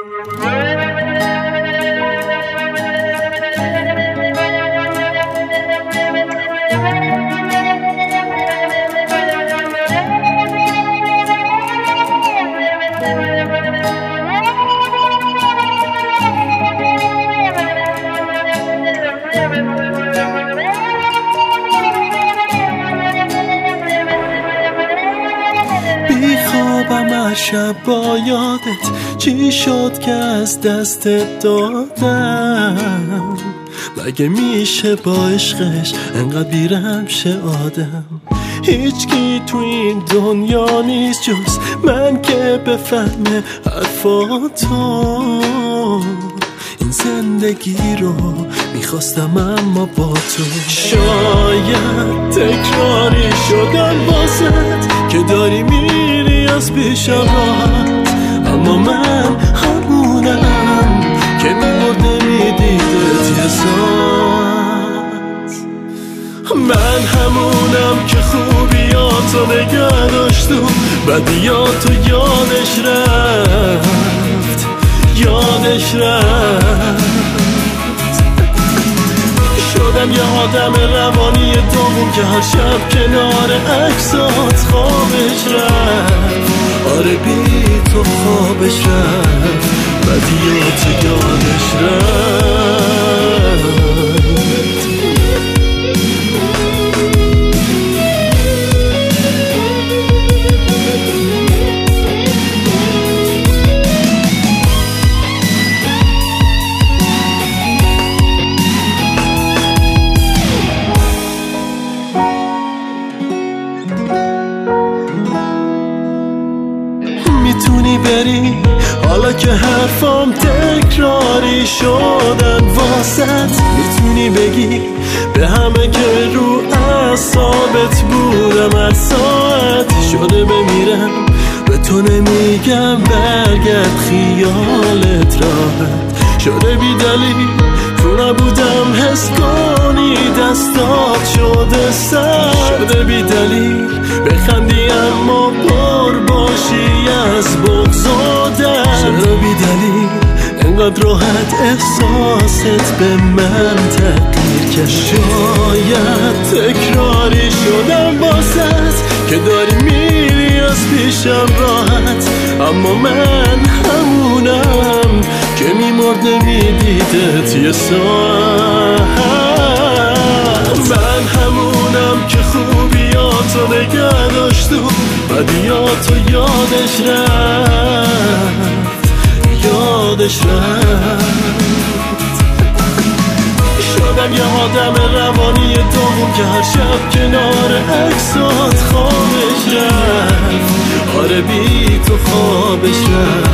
بیخوابم شب با یادت، چی شد که از دستت دادم؟ مگه میشه با عشقش انقدر بیرحم شه آدم؟ هیچکی تو این دنیا نیست جز من که بفهمه حرفاتو. این زندگی رو میخواستم اما با تو. شاید تکراری شدن واسد که داری میری از پیشم راحت، اما من همونم که میمرد نمیدیدت یه ساعت. من همونم که خوبیاتو نگه داشت و بدیاتو یادش رفت. شدم یه آدم روانی دوم که هر شب کنار عکسات خوابش رفت. آره بی تو خوابش رفت، بدیات یادش رفت. میتونی بری حالا که حرفام تکراری شدن واسط. میتونی بگی به همه که رو اعصابت بودم هر ساعت. شده بمیرم به تو نمیگم برگرد خیالت راحت. شده بی دلیل تو نبودم حس کنی دستات شده سر. شده بی دلیل بخندی اما پر باشی از بغض و درد. چرا بی دلیل انقدر راحت احساست به من تغییر کرد؟ شاید تکراری شدم واسط که داری میری از پیشم راحت، اما من همونم که میمرد نمیدیدت یه ساعت. من همونم که خوبیاتو نگه داشت و بدیاتو یادش رفت. شدم یه آدم روانی دوم که هر شب کنار عکسات خوابش رفت. آره بی تو خوابش رفت.